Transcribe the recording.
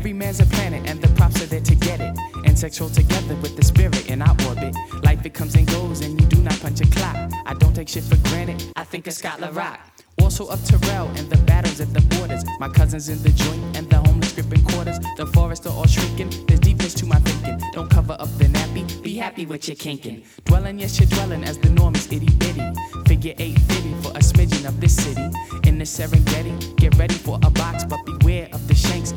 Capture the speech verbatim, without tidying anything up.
Every man's a planet and the props are there to get it. Insects roll together with the spirit in our orbit. Life it comes and goes and you do not punch a clock. I don't take shit for granted, I think of Scotland Rock. Also of Terrell and the battles at the borders. My cousins in the joint and the homeless gripping quarters. The forests are all shrinking, there's deepness to my thinking. Don't cover up the nappy, be happy with your kinking. Dwelling, yes you're dwelling as the norm is itty bitty. Figure eight fitty for a smidgen of this city. In the Serengeti, get ready for a box but beware of the shanks.